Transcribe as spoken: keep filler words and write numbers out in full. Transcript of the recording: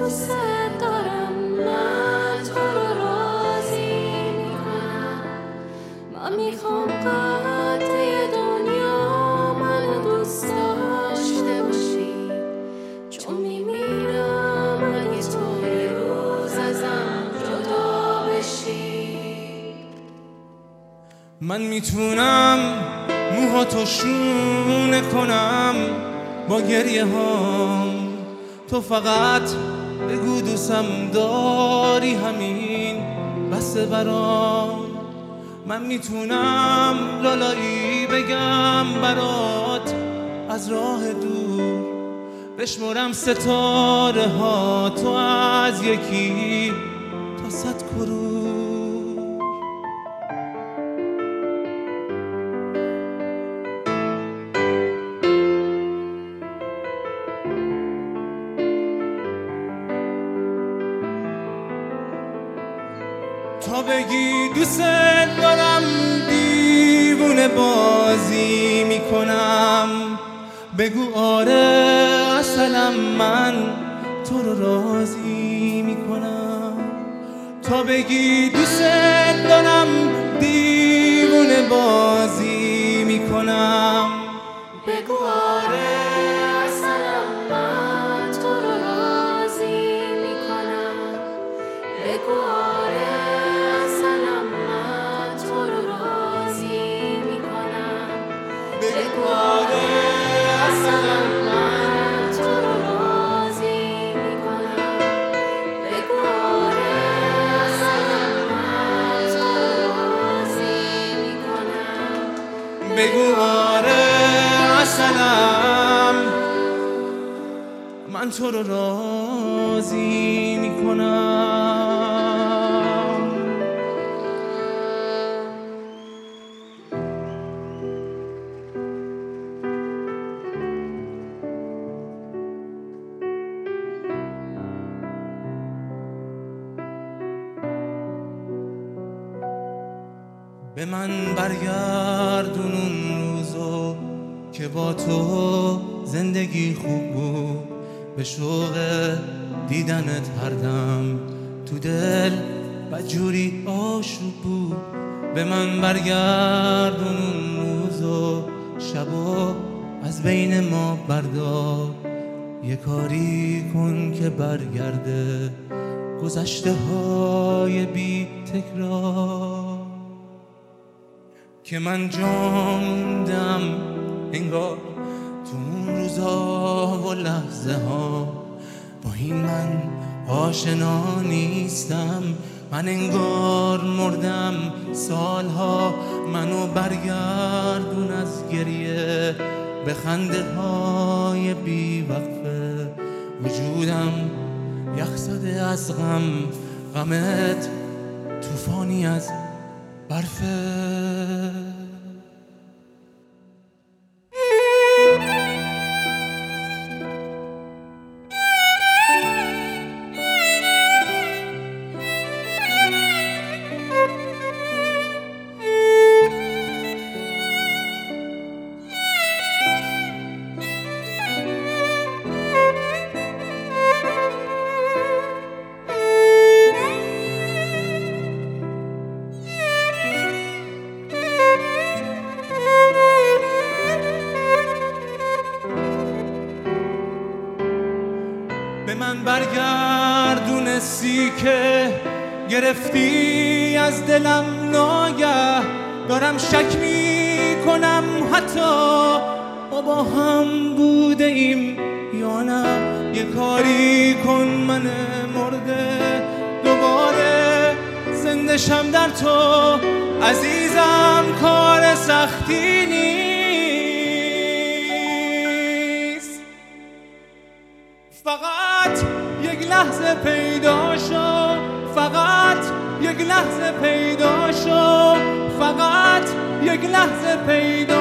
دوست دارم، من تو رو راضی میکنم. من میخوام قطعه دنیا منو دوست داشته باشی، چون میمیرم اگه تو یه روز ازم جدا بشی. من میتونم موهاتو شونه کنم با گریه هام، تو فقط بگو دوستم داری، همین بسه برام. من میتونم لالایی بگم برات از راه دور، بشمرم ستاره ها تو از یکی تا صد کرور. تا بگی دوست دارم دیوونه بازی میکنم، بگو آره اصلا من تو رو راضی میکنم. تا بگی دوست دارم دیوونه بازی میکنم، بگو آره اصلا من تو رو راضی میکنم. بگو آره اصلا من تو رو راضی میکنم. بگو آره اصلا من تو رو راضی میکنم. بگو آره اصلا من تو رو راضی میکنم. بگو آره اصلا من تو رو راضی میکنم. به من برگردون اون روزو که با تو زندگی خوب بود، به شوق دیدنت هر دم تو دل بدجوری آشوب بود. به من برگردون اون روزو شبو از بین ما بردار، یه کاری کن که برگرده گذشته های بی تکرار. که من جاندم انگار تو اون روزا و لحظه ها، با این من آشنا نیستم. من انگار مردم سالها، منو برگردون از گریه به خنده های بی وقفه. وجودم یخ زده از غم، غمت طوفانی از برفه. به من برگردونستی که گرفتی از دلم ناگه، دارم شک میکنم حتی ما با هم بوده ایم یا نه. یه کاری کن من مرده دوباره زنده شم در تو، عزیزم کار سختی نیست. فقط یک لحظه پیدا شو، فقط یک لحظه پیدا شو، فقط یک لحظه پیدا